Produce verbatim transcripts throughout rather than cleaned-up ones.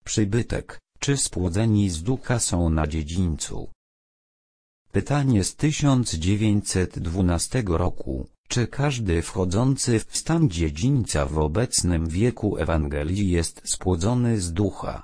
przybytek, czy spłodzeni z ducha są na dziedzińcu? Pytanie z tysiąc dziewięćset dwunastego roku. Czy każdy wchodzący w stan dziedzińca w obecnym wieku Ewangelii jest spłodzony z ducha?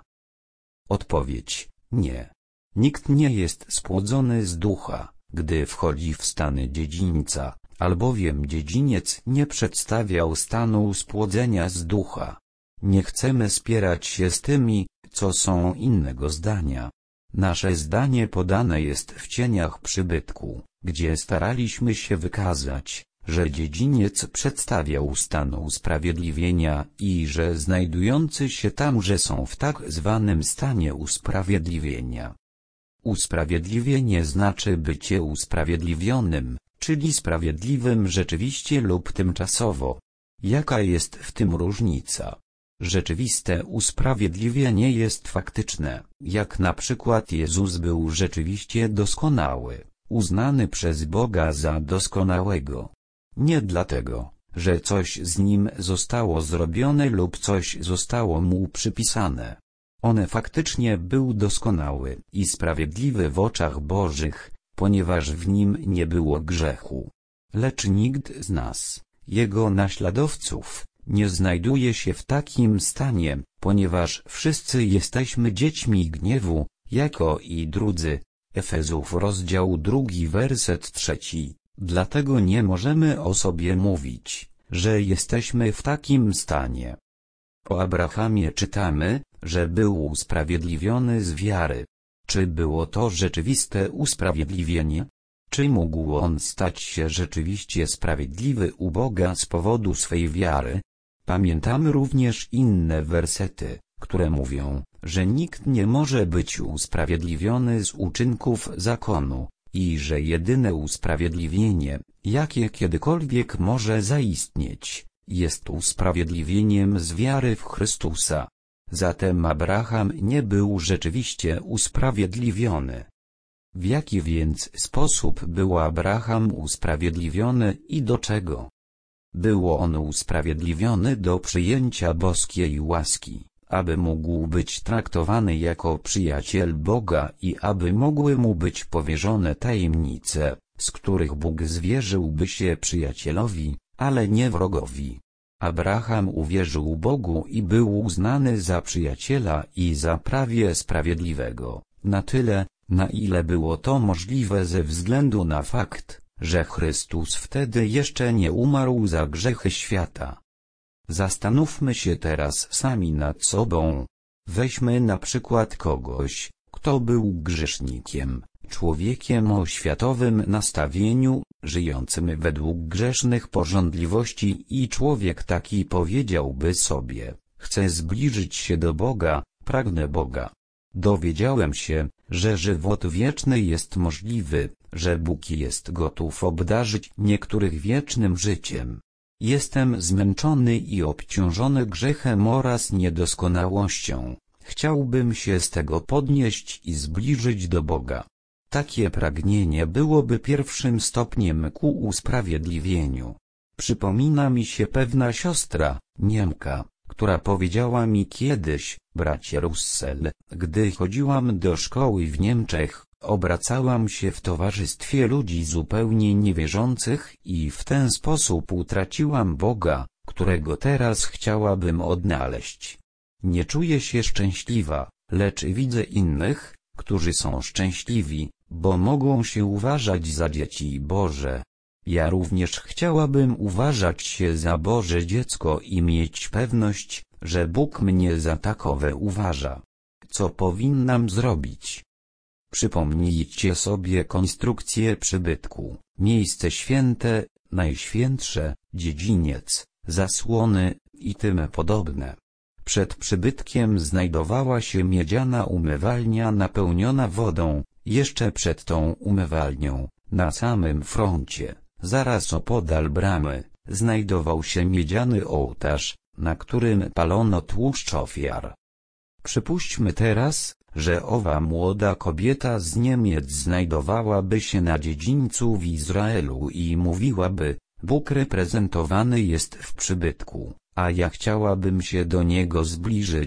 Odpowiedź: nie. Nikt nie jest spłodzony z ducha, gdy wchodzi w stany dziedzińca, albowiem dziedziniec nie przedstawiał stanu spłodzenia z ducha. Nie chcemy spierać się z tymi, co są innego zdania. Nasze zdanie podane jest w cieniach przybytku, gdzie staraliśmy się wykazać, że dziedziniec przedstawiał stan usprawiedliwienia i że znajdujący się tamże są w tak zwanym stanie usprawiedliwienia. Usprawiedliwienie znaczy bycie usprawiedliwionym, czyli sprawiedliwym rzeczywiście lub tymczasowo. Jaka jest w tym różnica? Rzeczywiste usprawiedliwienie jest faktyczne, jak na przykład Jezus był rzeczywiście doskonały, uznany przez Boga za doskonałego. Nie dlatego, że coś z nim zostało zrobione lub coś zostało mu przypisane. On faktycznie był doskonały i sprawiedliwy w oczach Bożych, ponieważ w nim nie było grzechu. Lecz nikt z nas, jego naśladowców, nie znajduje się w takim stanie, ponieważ wszyscy jesteśmy dziećmi gniewu, jako i drudzy. Efezów rozdział drugi werset trzeci. Dlatego nie możemy o sobie mówić, że jesteśmy w takim stanie. O Abrahamie czytamy, że był usprawiedliwiony z wiary. Czy było to rzeczywiste usprawiedliwienie? Czy mógł on stać się rzeczywiście sprawiedliwy u Boga z powodu swej wiary? Pamiętamy również inne wersety, które mówią, że nikt nie może być usprawiedliwiony z uczynków zakonu, i że jedyne usprawiedliwienie, jakie kiedykolwiek może zaistnieć, jest usprawiedliwieniem z wiary w Chrystusa. Zatem Abraham nie był rzeczywiście usprawiedliwiony. W jaki więc sposób był Abraham usprawiedliwiony i do czego? Było on usprawiedliwiony do przyjęcia boskiej łaski, aby mógł być traktowany jako przyjaciel Boga i aby mogły mu być powierzone tajemnice, z których Bóg zwierzyłby się przyjacielowi, ale nie wrogowi. Abraham uwierzył Bogu i był uznany za przyjaciela i za prawie sprawiedliwego, na tyle, na ile było to możliwe ze względu na fakt, że Chrystus wtedy jeszcze nie umarł za grzechy świata. Zastanówmy się teraz sami nad sobą. Weźmy na przykład kogoś, kto był grzesznikiem, człowiekiem o światowym nastawieniu, żyjącym według grzesznych pożądliwości i człowiek taki powiedziałby sobie: chcę zbliżyć się do Boga, pragnę Boga. Dowiedziałem się, że żywot wieczny jest możliwy, że Bóg jest gotów obdarzyć niektórych wiecznym życiem. Jestem zmęczony i obciążony grzechem oraz niedoskonałością. Chciałbym się z tego podnieść i zbliżyć do Boga. Takie pragnienie byłoby pierwszym stopniem ku usprawiedliwieniu. Przypomina mi się pewna siostra, Niemka, która powiedziała mi kiedyś: bracie Russell, gdy chodziłam do szkoły w Niemczech, obracałam się w towarzystwie ludzi zupełnie niewierzących i w ten sposób utraciłam Boga, którego teraz chciałabym odnaleźć. Nie czuję się szczęśliwa, lecz widzę innych, którzy są szczęśliwi, bo mogą się uważać za dzieci Boże. Ja również chciałabym uważać się za Boże dziecko i mieć pewność, że Bóg mnie za takowe uważa. Co powinnam zrobić? Przypomnijcie sobie konstrukcję przybytku, miejsce święte, najświętsze, dziedziniec, zasłony i tym podobne. Przed przybytkiem znajdowała się miedziana umywalnia napełniona wodą. Jeszcze przed tą umywalnią, na samym froncie, zaraz opodal bramy, znajdował się miedziany ołtarz, na którym palono tłuszcz ofiar. Przypuśćmy teraz, że owa młoda kobieta z Niemiec znajdowałaby się na dziedzińcu w Izraelu i mówiłaby: Bóg reprezentowany jest w przybytku, a ja chciałabym się do niego zbliżyć.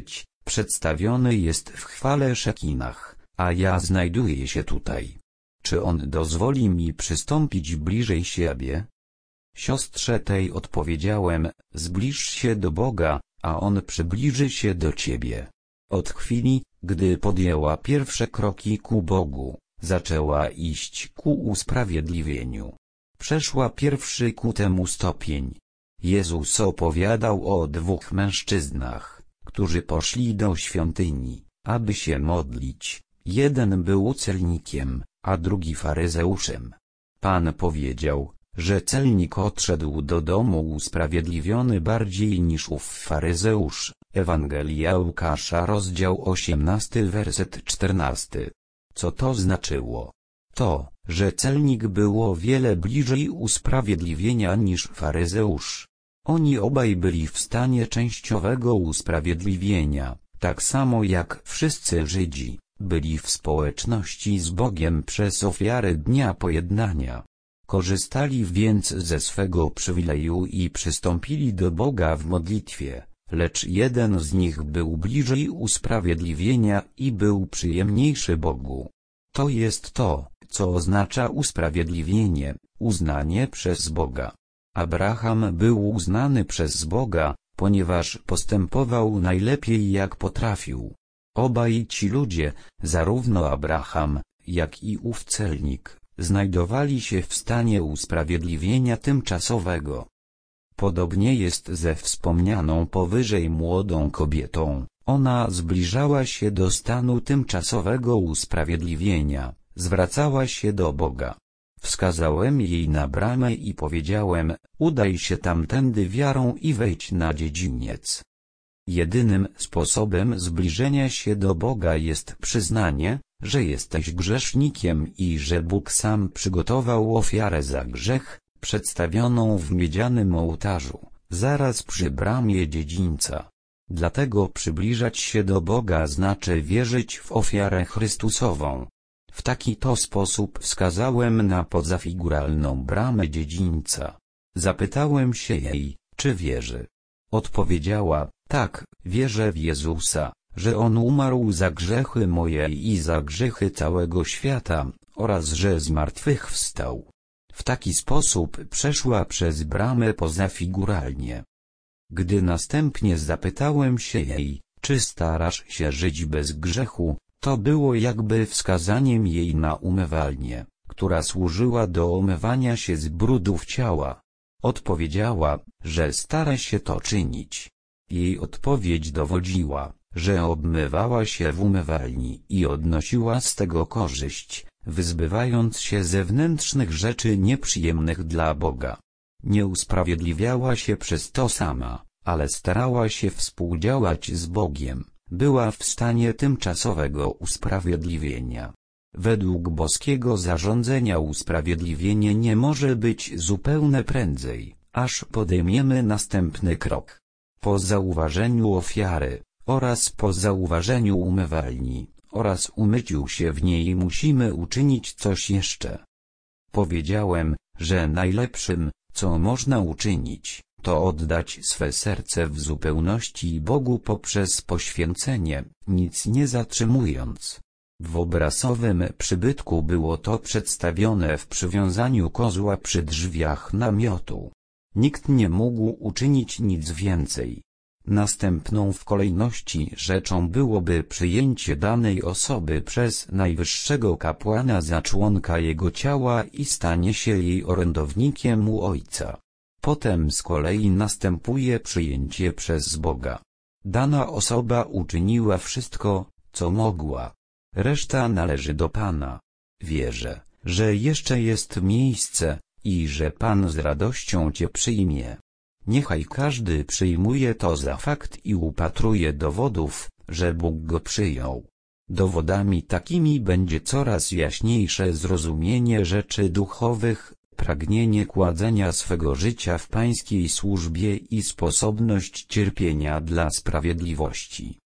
Przedstawiony jest w chwale Szekinach, a ja znajduję się tutaj. Czy on dozwoli mi przystąpić bliżej siebie? Siostrze tej odpowiedziałem, zbliż się do Boga, a On przybliży się do ciebie. Od chwili, gdy podjęła pierwsze kroki ku Bogu, zaczęła iść ku usprawiedliwieniu. Przeszła pierwszy ku temu stopień. Jezus opowiadał o dwóch mężczyznach, którzy poszli do świątyni, aby się modlić. Jeden był celnikiem, a drugi faryzeuszem. Pan powiedział, że celnik odszedł do domu usprawiedliwiony bardziej niż ów faryzeusz. Ewangelia Łukasza rozdział osiemnasty werset czternasty. Co to znaczyło? To, że celnik był o wiele bliżej usprawiedliwienia niż faryzeusz. Oni obaj byli w stanie częściowego usprawiedliwienia, tak samo jak wszyscy Żydzi, byli w społeczności z Bogiem przez ofiarę Dnia Pojednania. Korzystali więc ze swego przywileju i przystąpili do Boga w modlitwie, lecz jeden z nich był bliżej usprawiedliwienia i był przyjemniejszy Bogu. To jest to, co oznacza usprawiedliwienie, uznanie przez Boga. Abraham był uznany przez Boga, ponieważ postępował najlepiej jak potrafił. Obaj ci ludzie, zarówno Abraham, jak i ów celnik, znajdowali się w stanie usprawiedliwienia tymczasowego. Podobnie jest ze wspomnianą powyżej młodą kobietą. Ona zbliżała się do stanu tymczasowego usprawiedliwienia, zwracała się do Boga. Wskazałem jej na bramę i powiedziałem, udaj się tamtędy wiarą i wejdź na dziedziniec. Jedynym sposobem zbliżenia się do Boga jest przyznanie, że jesteś grzesznikiem i że Bóg sam przygotował ofiarę za grzech, przedstawioną w miedzianym ołtarzu, zaraz przy bramie dziedzińca. Dlatego przybliżać się do Boga znaczy wierzyć w ofiarę Chrystusową. W taki to sposób wskazałem na pozafiguralną bramę dziedzińca. Zapytałem się jej, czy wierzy. Odpowiedziała, tak, wierzę w Jezusa, że On umarł za grzechy moje i za grzechy całego świata, oraz że zmartwychwstał. W taki sposób przeszła przez bramę pozafiguralnie. Gdy następnie zapytałem się jej, czy starasz się żyć bez grzechu, to było jakby wskazaniem jej na umywalnię, która służyła do omywania się z brudów ciała. Odpowiedziała, że stara się to czynić. Jej odpowiedź dowodziła, że obmywała się w umywalni i odnosiła z tego korzyść, wyzbywając się zewnętrznych rzeczy nieprzyjemnych dla Boga. Nie usprawiedliwiała się przez to sama, ale starała się współdziałać z Bogiem, była w stanie tymczasowego usprawiedliwienia. Według boskiego zarządzenia usprawiedliwienie nie może być zupełne prędzej, aż podejmiemy następny krok. Po zauważeniu ofiary, oraz po zauważeniu umywalni, oraz umyciu się w niej musimy uczynić coś jeszcze. Powiedziałem, że najlepszym, co można uczynić, to oddać swe serce w zupełności Bogu poprzez poświęcenie, nic nie zatrzymując. W obrazowym przybytku było to przedstawione w przywiązaniu kozła przy drzwiach namiotu. Nikt nie mógł uczynić nic więcej. Następną w kolejności rzeczą byłoby przyjęcie danej osoby przez najwyższego kapłana za członka jego ciała i stanie się jej orędownikiem u Ojca. Potem z kolei następuje przyjęcie przez Boga. Dana osoba uczyniła wszystko, co mogła. Reszta należy do Pana. Wierzę, że jeszcze jest miejsce i że Pan z radością Cię przyjmie. Niechaj każdy przyjmuje to za fakt i upatruje dowodów, że Bóg go przyjął. Dowodami takimi będzie coraz jaśniejsze zrozumienie rzeczy duchowych, pragnienie kładzenia swego życia w Pańskiej służbie i sposobność cierpienia dla sprawiedliwości.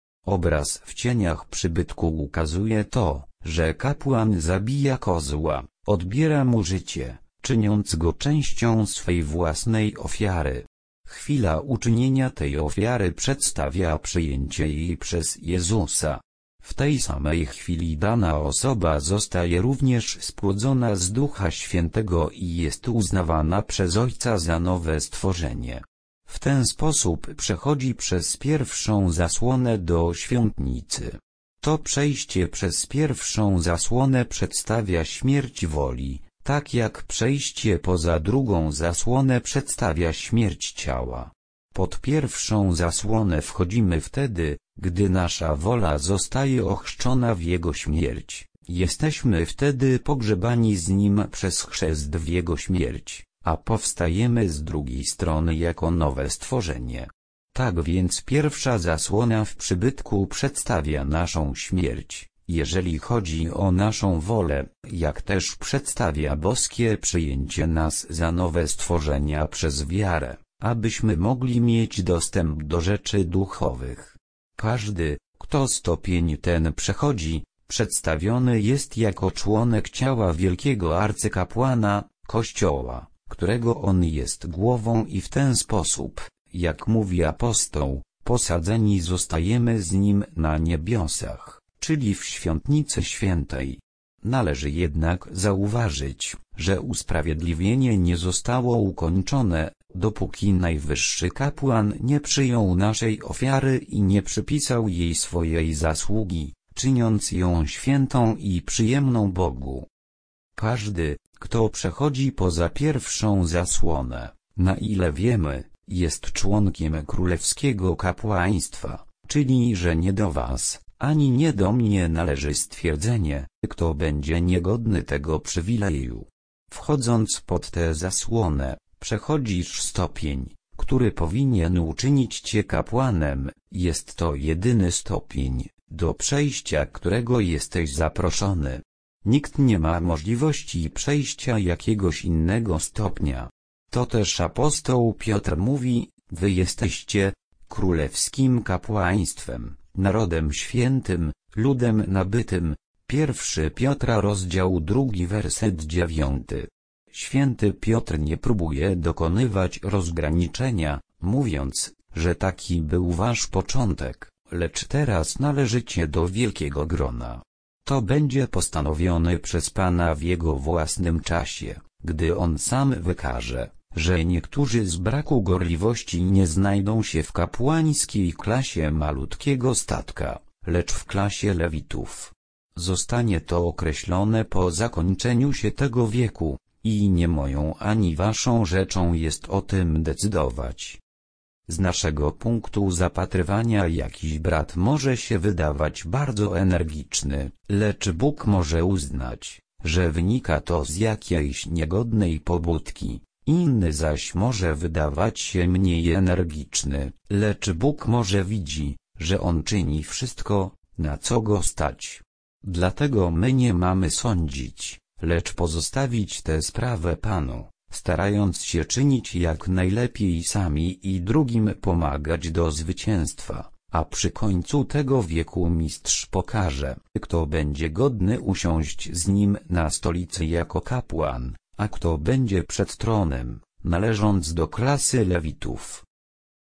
Obraz w cieniach przybytku ukazuje to, że kapłan zabija kozła, odbiera mu życie, czyniąc go częścią swej własnej ofiary. Chwila uczynienia tej ofiary przedstawia przyjęcie jej przez Jezusa. W tej samej chwili dana osoba zostaje również spłodzona z Ducha Świętego i jest uznawana przez Ojca za nowe stworzenie. W ten sposób przechodzi przez pierwszą zasłonę do świątnicy. To przejście przez pierwszą zasłonę przedstawia śmierć woli, tak jak przejście poza drugą zasłonę przedstawia śmierć ciała. Pod pierwszą zasłonę wchodzimy wtedy, gdy nasza wola zostaje ochrzczona w Jego śmierć. Jesteśmy wtedy pogrzebani z Nim przez chrzest w Jego śmierć, a powstajemy z drugiej strony jako nowe stworzenie. Tak więc pierwsza zasłona w przybytku przedstawia naszą śmierć, jeżeli chodzi o naszą wolę, jak też przedstawia boskie przyjęcie nas za nowe stworzenia przez wiarę, abyśmy mogli mieć dostęp do rzeczy duchowych. Każdy, kto stopień ten przechodzi, przedstawiony jest jako członek ciała wielkiego arcykapłana, Kościoła, którego on jest głową i w ten sposób, jak mówi apostoł, posadzeni zostajemy z nim na niebiosach, czyli w świątnicy świętej. Należy jednak zauważyć, że usprawiedliwienie nie zostało ukończone, dopóki najwyższy kapłan nie przyjął naszej ofiary i nie przypisał jej swojej zasługi, czyniąc ją świętą i przyjemną Bogu. Każdy, kto przechodzi poza pierwszą zasłonę, na ile wiemy, jest członkiem królewskiego kapłaństwa, czyli że nie do was, ani nie do mnie należy stwierdzenie, kto będzie niegodny tego przywileju. Wchodząc pod tę zasłonę, przechodzisz stopień, który powinien uczynić cię kapłanem, jest to jedyny stopień, do przejścia którego jesteś zaproszony. Nikt nie ma możliwości przejścia jakiegoś innego stopnia. To też apostoł Piotr mówi, wy jesteście królewskim kapłaństwem, narodem świętym, ludem nabytym. Pierwszy Piotra rozdział drugi werset dziewiąty. Święty Piotr nie próbuje dokonywać rozgraniczenia, mówiąc, że taki był wasz początek, lecz teraz należycie do wielkiego grona. To będzie postanowione przez Pana w Jego własnym czasie, gdy On sam wykaże, że niektórzy z braku gorliwości nie znajdą się w kapłańskiej klasie malutkiego statka, lecz w klasie lewitów. Zostanie to określone po zakończeniu się tego wieku, i nie moją ani waszą rzeczą jest o tym decydować. Z naszego punktu zapatrywania jakiś brat może się wydawać bardzo energiczny, lecz Bóg może uznać, że wynika to z jakiejś niegodnej pobudki. Inny zaś może wydawać się mniej energiczny, lecz Bóg może widzi, że on czyni wszystko, na co go stać. Dlatego my nie mamy sądzić, lecz pozostawić tę sprawę Panu, starając się czynić jak najlepiej sami i drugim pomagać do zwycięstwa, a przy końcu tego wieku mistrz pokaże, kto będzie godny usiąść z nim na stolicy jako kapłan, a kto będzie przed tronem, należąc do klasy lewitów.